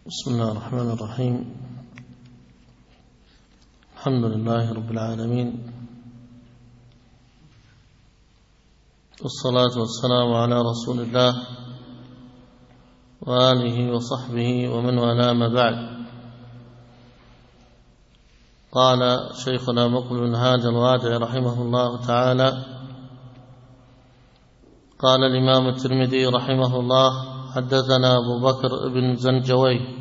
بسم الله الرحمن الرحيم. الحمد لله رب العالمين، والصلاة والسلام على رسول الله وآله وصحبه ومن والاه، ما بعد. قال شيخنا مقبل بن هادي الوادعي رحمه الله تعالى: قال الإمام الترمذي رحمه الله: حدثنا أبو بكر بن زنجويه.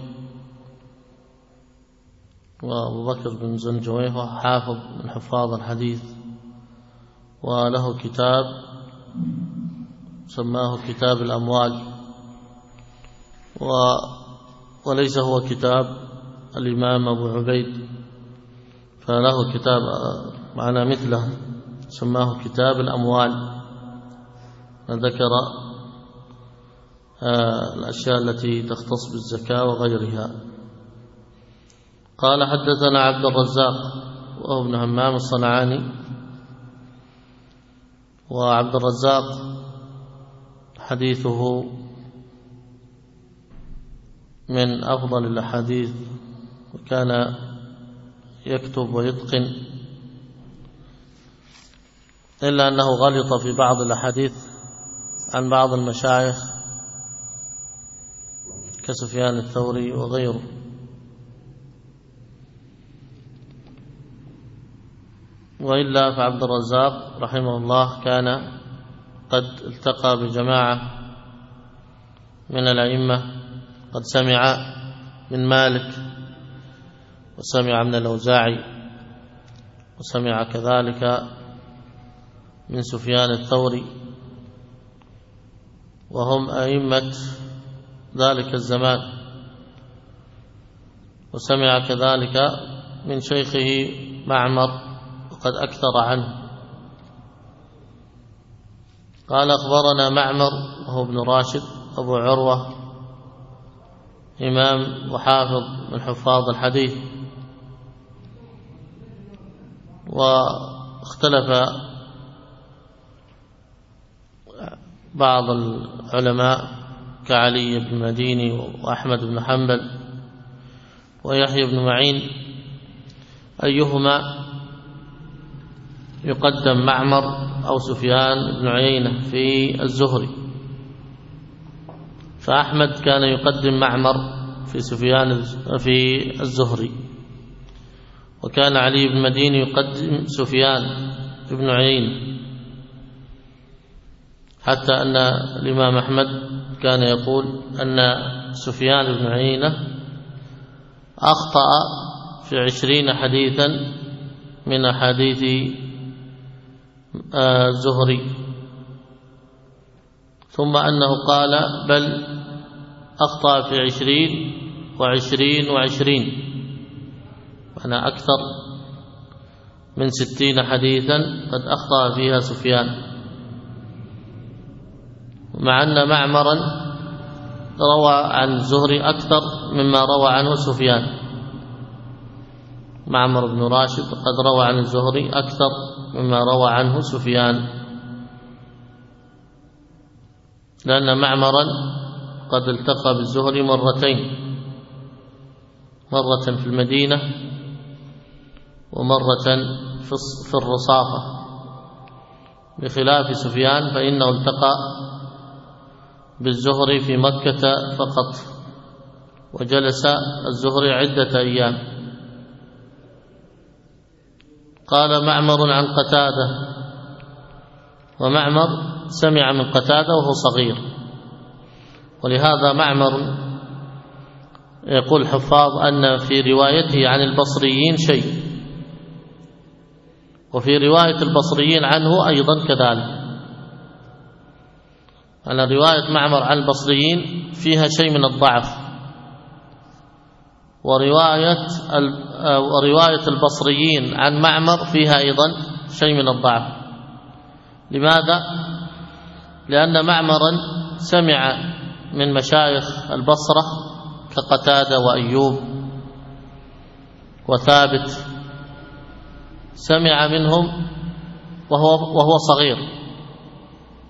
وأبو بكر بن زنجويه هو حافظ من حفاظ الحديث، وله كتاب سماه كتاب الأموال، وليس هو كتاب الإمام أبو عبيد، فله كتاب معنا مثله سماه كتاب الأموال، ذكر الأشياء التي تختص بالزكاة وغيرها. قال: حدثنا عبد الرزاق وهو ابن همام الصنعاني. وعبد الرزاق حديثه من أفضل الأحاديث، وكان يكتب ويتقن، إلا أنه غلط في بعض الأحاديث عن بعض المشايخ كسفيان الثوري وغيره. وإلا فعبد الرزاق رحمه الله كان قد التقى بجماعة من الأئمة، قد سمع من مالك، وسمع من الأوزاعي، وسمع كذلك من سفيان الثوري، وهم أئمة ذلك الزمان. وسمع كذلك من شيخه معمر، وقد أكثر عنه. قال: أخبرنا معمر وهو ابن راشد أبو عروة، إمام وحافظ من حفاظ الحديث. واختلف بعض العلماء كعلي بن مديني وأحمد بن حنبل ويحيى بن معين أيهما يقدم، معمر أو سفيان بن عيينة في الزهري. فأحمد كان يقدم معمر في الزهري، وكان علي بن مديني يقدم سفيان بن عيينة، حتى أن الإمام أحمد كان يقول أن سفيان بن عيينة أخطأ في 20 حديثا من أحاديث الزهري، ثم أنه قال بل أخطأ في 20 و20 و20، وأنا أكثر من 60 حديثا قد أخطأ فيها سفيان، مع أن معمرا روى عن الزهري أكثر مما روى عنه سفيان. معمر بن راشد قد روى عن الزهري أكثر مما روى عنه سفيان، لأن معمرا قد التقى بالزهري مرتين، مرة في المدينة ومرة في الرصافة، بخلاف سفيان فإنه التقى بالزهري في مكة فقط، وجلس الزهري عدة أيام. قال: معمر عن قتادة، ومعمر سمع من قتادة وهو صغير، ولهذا معمر يقول الحفاظ أن في روايته عن البصريين شيء، وفي رواية البصريين عنه أيضا كذلك، أن رواية معمر عن البصريين فيها شيء من الضعف، ورواية البصريين عن معمر فيها أيضا شيء من الضعف. لماذا؟ لأن معمرا سمع من مشايخ البصرة كقتادة وأيوب وثابت، سمع منهم وهو صغير،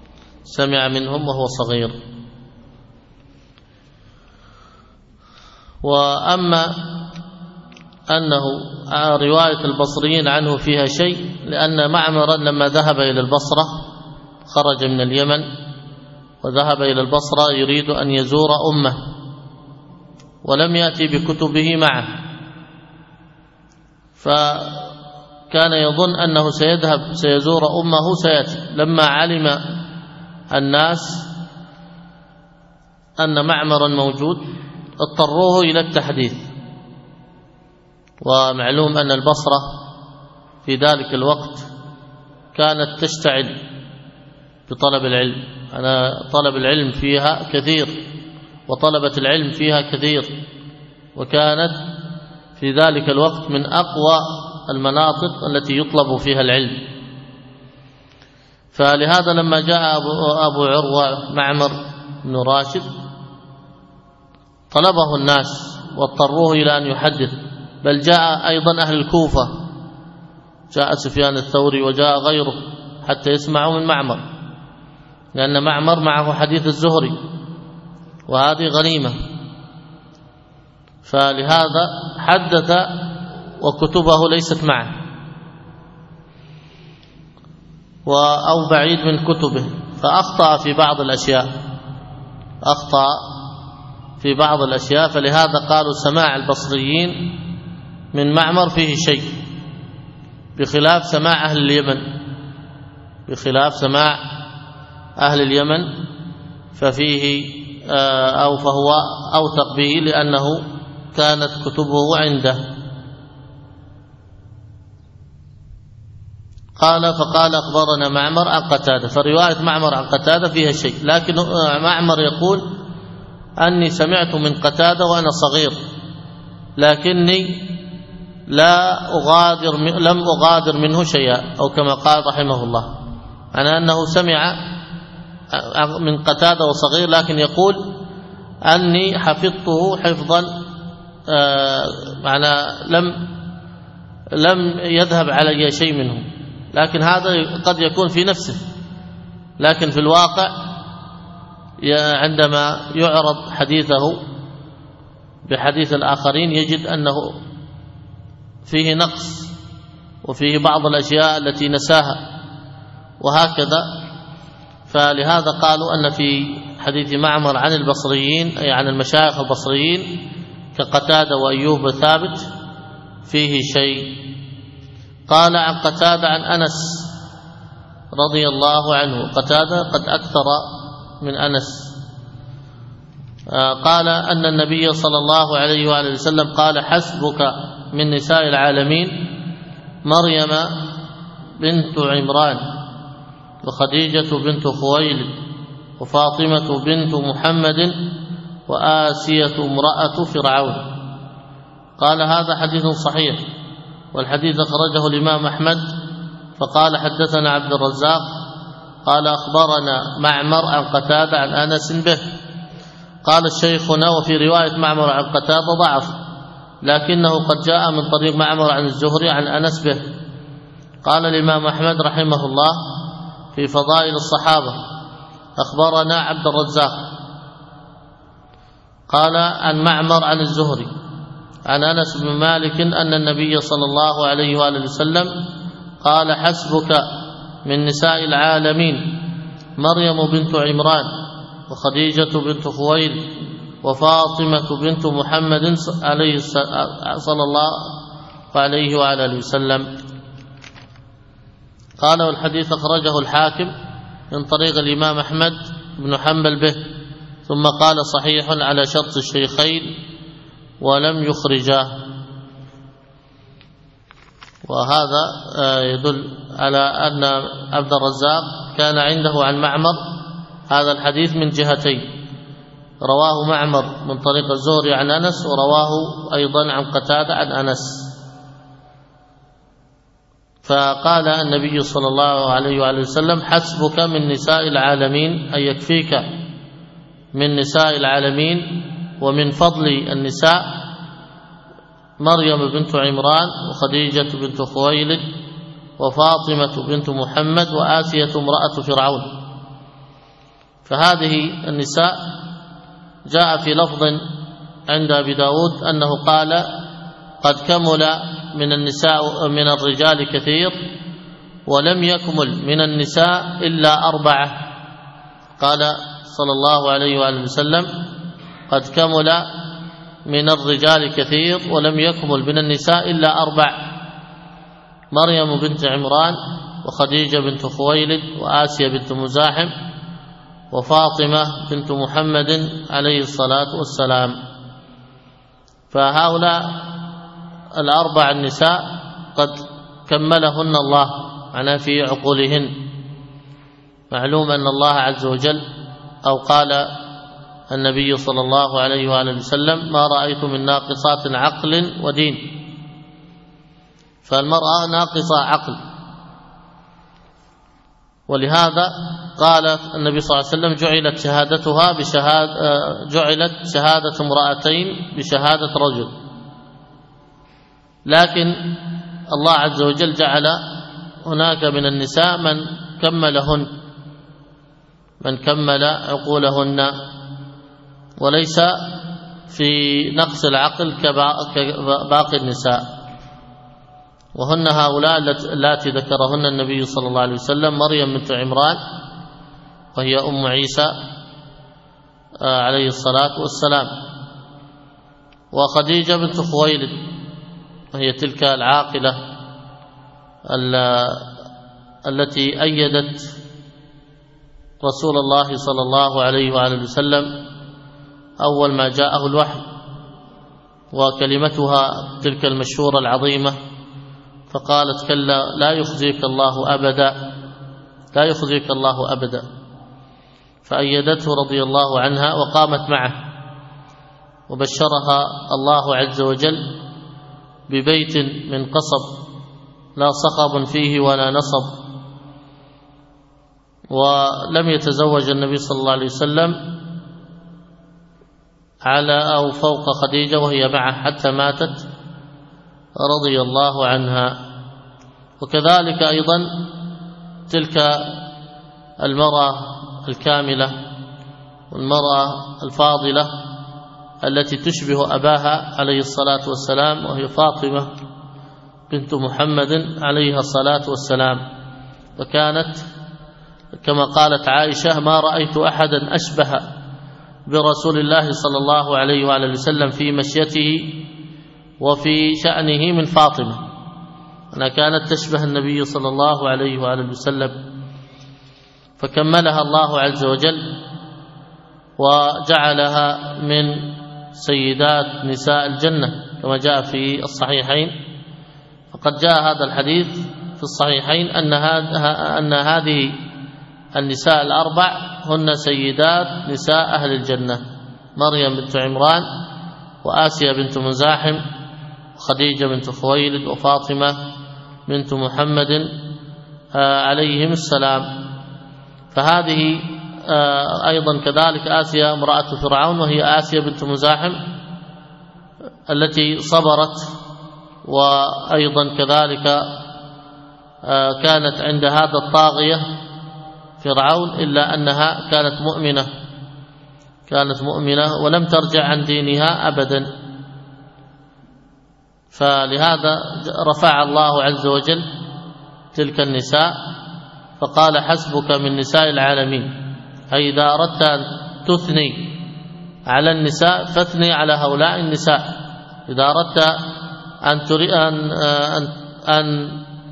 سمع منهم وهو صغير. وأما أنه رواية البصريين عنه فيها شيء، لأن معمرا لما ذهب إلى البصرة خرج من اليمن وذهب إلى البصرة يريد أن يزور أمه، ولم يأتي بكتبه معه، فكان يظن أنه سيذهب سيزور أمه سيأتي. لما علم الناس أن معمرا موجود اضطروه إلى التحديث. ومعلوم أن البصرة في ذلك الوقت كانت تشتعل بطلب العلم، أنا طلب العلم فيها كثير وطلبة العلم فيها كثير، وكانت في ذلك الوقت من أقوى المناطق التي يطلب فيها العلم. فلهذا لما جاء أبو عروة معمر بن راشد طلبه الناس واضطروه إلى أن يحدث، بل جاء أيضا أهل الكوفة، جاء سفيان الثوري وجاء غيره حتى يسمعوا من معمر، لأن معمر معه حديث الزهري وهذه غنيمة. فلهذا حدث وكتبه ليست معه أو بعيد من كتبه، فأخطأ في بعض الأشياء، أخطأ في بعض الأشياء. فلهذا قالوا سماع البصريين من معمر فيه شيء، بخلاف سماع أهل اليمن، بخلاف سماع أهل اليمن ففيه أو فهو أوثق به لأنه كانت كتبه عنده. فقال أخبرنا معمر عن قتادة، فرواية معمر عن قتادة فيها شيء، لكن معمر يقول أني سمعت من قتادة وأنا صغير، لكني لم أغادر منه شيئا، أو كما قال رحمه الله، أنا أنه سمع من قتادة وصغير، لكن يقول أني حفظته حفظا معنى لم يذهب علي شيء منه. لكن هذا قد يكون في نفسه، لكن في الواقع عندما يعرض حديثه بحديث الآخرين يجد أنه فيه نقص وفيه بعض الأشياء التي نساها وهكذا. فلهذا قالوا أن في حديث معمر عن البصريين أي عن المشايخ البصريين كقتادة وأيوب ثابت فيه شيء. قال عن قتادة عن أنس رضي الله عنه، قتادة قد أكثر من أنس، قال أن النبي صلى الله عليه وآله وسلم قال حسبك من نساء العالمين مريم بنت عمران وخديجة بنت خويلد وفاطمة بنت محمد وآسية امرأة فرعون. قال هذا حديث صحيح، والحديث أخرجه الإمام أحمد. فقال حدثنا عبد الرزاق قال أخبرنا معمر عن قتادة عن أنس به. قال الشيخنا وفي رواية معمر عن قتادة ضعف، لكنه قد جاء من طريق معمر عن الزهري عن أنس به. قال الإمام أحمد رحمه الله في فضائل الصحابة أخبرنا عبد الرزاق قال عن معمر عن الزهري عن أنس بن مالك أن النبي صلى الله عليه وآله وسلم قال حسبك من نساء العالمين مريم بنت عمران وخديجة بنت خويلد وفاطمة بنت محمد صلى الله عليه وآله وسلم. قال والحديث أخرجه الحاكم من طريق الإمام أحمد بن حنبل به، ثم قال صحيح على شرط الشيخين ولم يخرجاه. وهذا يدل على أن عبد الرزاق كان عنده عن معمر هذا الحديث من جهتين، رواه معمر من طريق الزهري عن أنس، ورواه أيضا عن قتادة عن أنس. فقال النبي صلى الله عليه وآله وسلم حسبك من نساء العالمين، أي يكفيك من نساء العالمين ومن فضل النساء مريم بنت عمران وخديجة بنت خويلد وفاطمة بنت محمد وآسية امرأة فرعون. فهذه النساء جاء في لفظ عند أبي داود أنه قال قد كمل من النساء من الرجال كثير ولم يكمل من النساء إلا 4. قال صلى الله عليه وآله وسلم قد كمل من الرجال كثير ولم يكمل من النساء إلا 4: مريم بنت عمران، وخديجة بنت خويلد، وآسيا بنت مزاحم، وفاطمة بنت محمد عليه الصلاة والسلام. فهؤلاء 4 النساء قد كملهن الله معنا في عقولهن. معلوم أن الله عز وجل أو قال النبي صلى الله عليه وآله وسلم ما رأيت من ناقصات عقل ودين. فالمرأة ناقصة عقل، ولهذا قال النبي صلى الله عليه وسلم جعلت شهادة امرأتين بشهادة رجل. لكن الله عز وجل جعل هناك من النساء من كمل عقولهن، وليس في نقص العقل كباقي النساء، وهن هؤلاء اللاتي ذكرهن النبي صلى الله عليه وسلم: مريم بنت عمران، وهي أم عيسى عليه الصلاة والسلام، وخديجة بنت خويلد، وهي تلك العاقلة التي أيدت رسول الله صلى الله عليه وآله وسلم أول ما جاءه الوحي، وكلمتها تلك المشهورة العظيمة، فقالت: كلا لا يخزيك الله أبدا، لا يخزيك الله أبدا. فأيدته رضي الله عنها وقامت معه، وبشرها الله عز وجل ببيت من قصب لا صخب فيه ولا نصب. ولم يتزوج النبي صلى الله عليه وسلم على أو فوق خديجة وهي معه حتى ماتت رضي الله عنها. وكذلك أيضا تلك المرأة الكاملة والمرأة الفاضلة التي تشبه أباها عليه الصلاة والسلام، وهي فاطمة بنت محمد عليها الصلاة والسلام. وكانت كما قالت عائشة: ما رأيت أحدا أشبه برسول الله صلى الله عليه وآله وسلم في مشيته وفي شأنه من فاطمة. أنها كانت تشبه النبي صلى الله عليه وآله وسلم، فكملها الله عز وجل وجعلها من سيدات نساء الجنة كما جاء في الصحيحين. فقد جاء هذا الحديث في الصحيحين أن هذه النساء 4 هن سيدات نساء أهل الجنة: مريم بنت عمران، وآسيا بنت مزاحم، وخديجة بنت خويلد، وفاطمة بنت محمد عليهم السلام. فهذه أيضا كذلك آسيا امرأة فرعون، وهي آسيا بنت مزاحم التي صبرت، وأيضا كذلك كانت عند هذا الطاغية فرعون، إلا أنها كانت مؤمنة ولم ترجع عن دينها أبدا. فلهذا رفع الله عز وجل تلك النساء فقال: حسبك من نساء العالمين. أي إذا أردت أن تثني على النساء فاثني على هؤلاء النساء. إذا أردت أن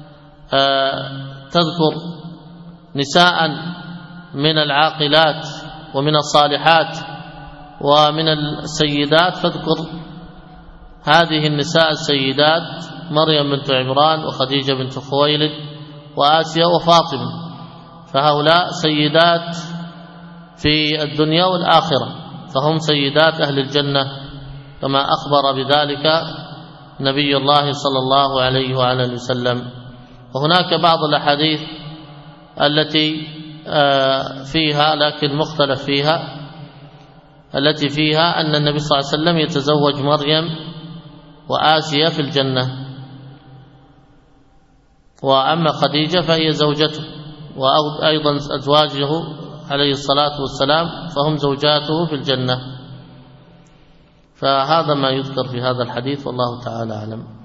تذكر نساء من العاقلات ومن الصالحات ومن السيدات فاذكر هذه النساء السيدات: مريم بنت عمران، وخديجة بنت خويلد، وآسيا، وفاطمة. فهؤلاء سيدات في الدنيا والآخرة، فهم سيدات أهل الجنة كما أخبر بذلك نبي الله صلى الله عليه وآله وسلم. وهناك بعض الأحاديث التي فيها لكن مختلف فيها، التي فيها أن النبي صلى الله عليه وسلم يتزوج مريم وآسيا في الجنة، وأما خديجة فهي زوجته، وأيضا أزواجه عليه الصلاة والسلام فهم زوجاته في الجنة. فهذا ما يذكر في هذا الحديث والله تعالى أعلم.